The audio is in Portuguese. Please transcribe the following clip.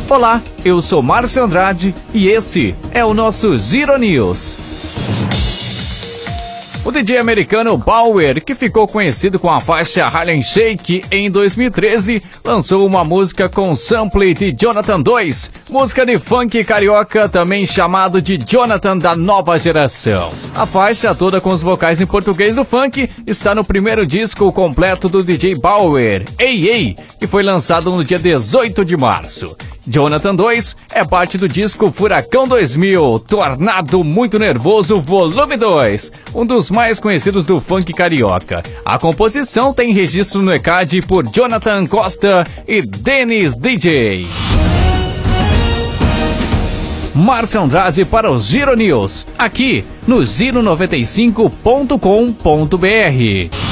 Olá, eu sou Márcio Andrade e esse é o nosso Giro News. O DJ americano Bauer, que ficou conhecido com a faixa Harlem Shake em 2013, lançou uma música com sample de Jonathan 2, música de funk carioca também chamado de Jonathan da nova geração. A faixa, toda com os vocais em português do funk, está no primeiro disco completo do DJ Bauer, Ei Ei, que foi lançado no dia 18 de março. Jonathan 2 é parte do disco Furacão 2000, Tornado Muito Nervoso Volume 2, um dos mais conhecidos do funk carioca. A composição tem registro no ECAD por Jonathan Costa e Dennis DJ. Márcio Andrade para o Giro News, aqui no giro95.com.br.